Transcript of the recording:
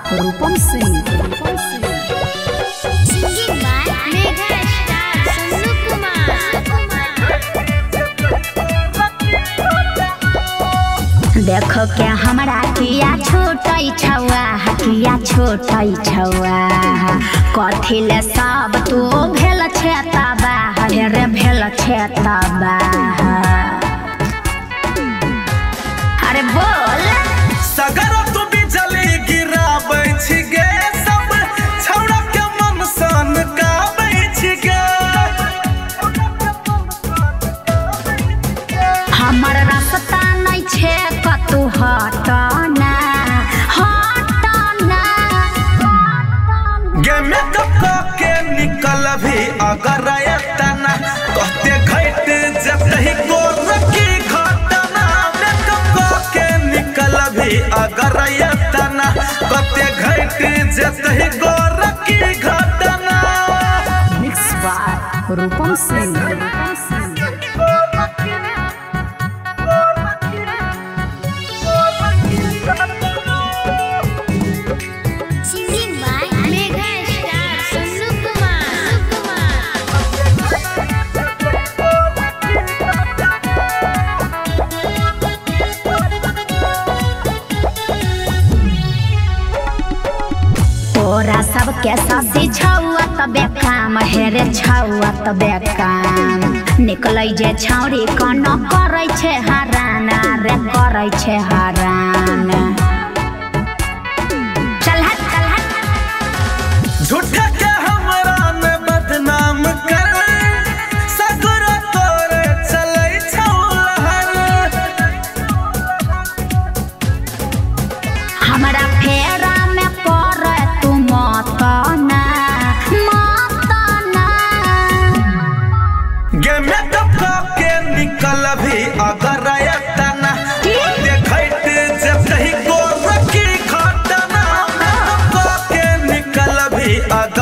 रूपम सिंह। देखो क्या हमरा किया छोटई छौआ किया छोटई छौआ कथी ले सब तू भेल छे तबा रे भेल छे तबा। अरे बोल सगर तू बिजली गिराबै छी गे सब छौड़ा के मन सन गाबै छी गे। हमर रास्ता नहीं छे कतू हटना हटना गे मेकअप के निकल भी अगर एतना कहते घट जतही गोरकी घटना। मेकअप के निकल भी अगर एतना कहते घट जतही गोरकी घटना। Mix by Rupam Singh. तोरा सबके साथी छौआ तबे काम हेरे छौआ तबे काम निकलै जे छौरी कनो करै छे हरान रे करै छे हरान। चल हट चल हट झूठा के हमरा ने बदनाम कर सगर तोरे चलै छौ लहर। हमरा फेरा में पड़े तू मतना मतना। गे मेकअप के निकल भी अगर एतना घट जतही गोरकी घटना। मेकअप के निकल भी अगर